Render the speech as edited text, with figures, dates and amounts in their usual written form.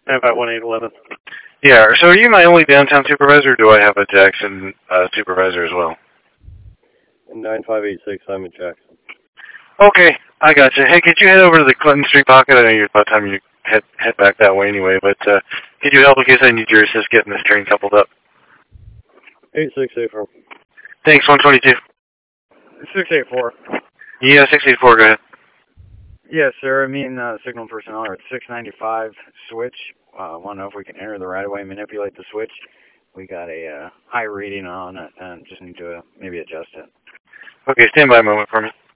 About 1811. Yeah, so are you my only downtown supervisor, or do I have a Jackson supervisor as well? 9586, I'm in Jackson. Okay, I got you. Hey, could you head over to the Clinton Street pocket? I know you're about time you head back that way anyway, but could you help in case I need your assist getting this train coupled up? 8684. Thanks, 122. 684. Yeah, 684, go ahead. Yes, sir. Me and signal personnel are at 695 switch. Want to know if we can enter the right of way, manipulate the switch. We got a high reading on it and just need to maybe adjust it. Okay, stand by a moment for me.